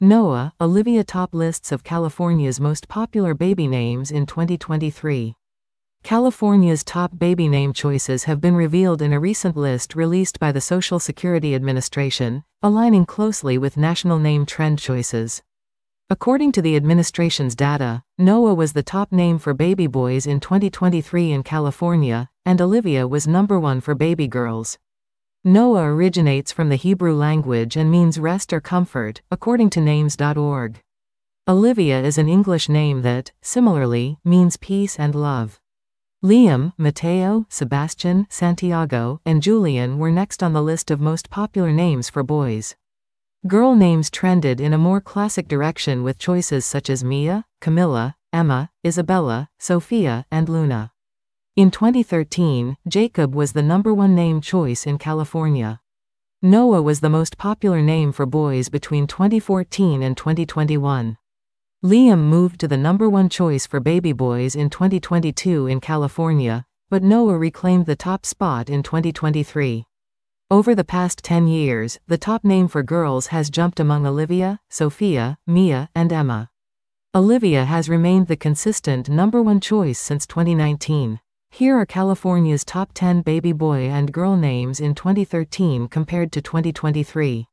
NOAA, Olivia top lists of California's most popular baby names in 2023. California's top baby name choices have been revealed in a recent list released by the Social Security Administration, aligning closely with national name trend choices. According to the administration's data, Noah was the top name for baby boys in 2023 in California, and Olivia was number 1 for baby girls. Noah originates from the Hebrew language and means rest or comfort, according to names.org. Olivia is an English name that, similarly, means peace and love. Liam, Mateo, Sebastian, Santiago, and Julian were next on the list of most popular names for boys. Girl names trended in a more classic direction with choices such as Mia, Camilla, Emma, Isabella, Sophia, and Luna. In 2013, Jacob was the number 1 name choice in California. Noah was the most popular name for boys between 2014 and 2021. Liam moved to the number 1 choice for baby boys in 2022 in California, but Noah reclaimed the top spot in 2023. Over the past 10 years, the top name for girls has jumped among Olivia, Sophia, Mia, and Emma. Olivia has remained the consistent number 1 choice since 2019. Here are California's top 10 baby boy and girl names in 2013 compared to 2023.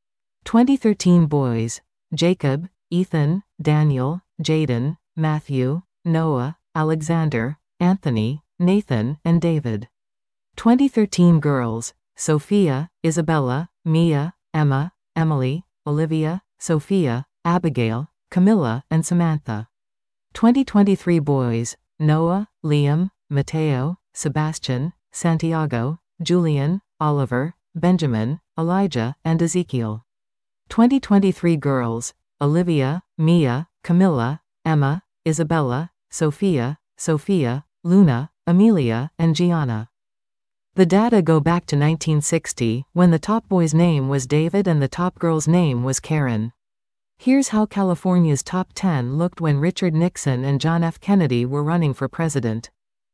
2013 boys: Jacob, Ethan, Daniel, Jaden, Matthew, Noah, Alexander, Anthony, Nathan, and David. 2013 girls: Sophia, Isabella, Mia, Emma, Emily, Olivia, Sophia, Abigail, Camilla, and Samantha. 2023 boys: Noah, Liam, Mateo, Sebastian, Santiago, Julian, Oliver, Benjamin, Elijah, and Ezekiel. 2023 girls: Olivia, Mia, Camilla, Emma, Isabella, Sophia, Luna, Amelia, and Gianna. The data go back to 1960, when the top boy's name was David and the top girl's name was Karen. Here's how California's top 10 looked when Richard Nixon and John F. Kennedy were running for president.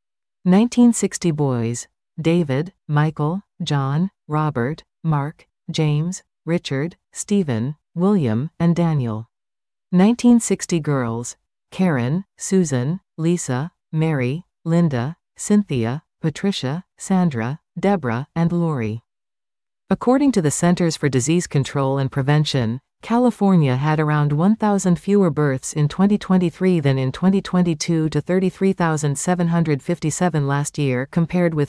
1960 boys: David, Michael, John, Robert, Mark, James, Richard, Stephen, William, and Daniel. 1960 girls: Karen, Susan, Lisa, Mary, Linda, Cynthia, Patricia, Sandra, Deborah, and Lori. According to the Centers for Disease Control and Prevention, California had around 1,000 fewer births in 2023 than in 2022 to 33,757 last year compared with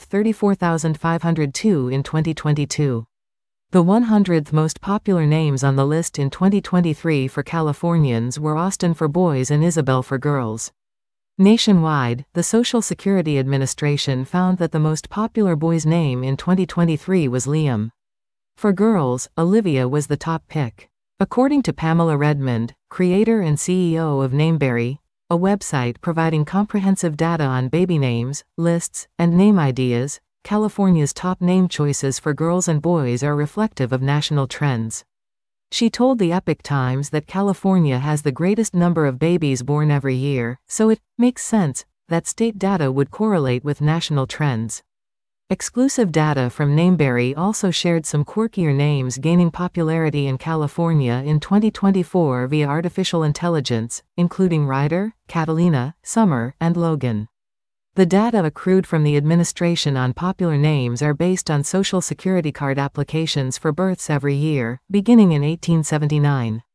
34,502 in 2022. The 100th most popular names on the list in 2023 for Californians were Austin for boys and Isabel for girls. Nationwide, the Social Security Administration found that the most popular boy's name in 2023 was Liam. For girls, Olivia was the top pick. According to Pamela Redmond, creator and CEO of Nameberry, a website providing comprehensive data on baby names, lists, and name ideas, California's top name choices for girls and boys are reflective of national trends. She told the Epoch Times that California has the greatest number of babies born every year, so it makes sense that state data would correlate with national trends. Exclusive data from Nameberry also shared some quirkier names gaining popularity in California in 2024 via artificial intelligence, including Ryder, Catalina, Summer, and Logan. The data accrued from the administration on popular names are based on Social Security card applications for births every year, beginning in 1879.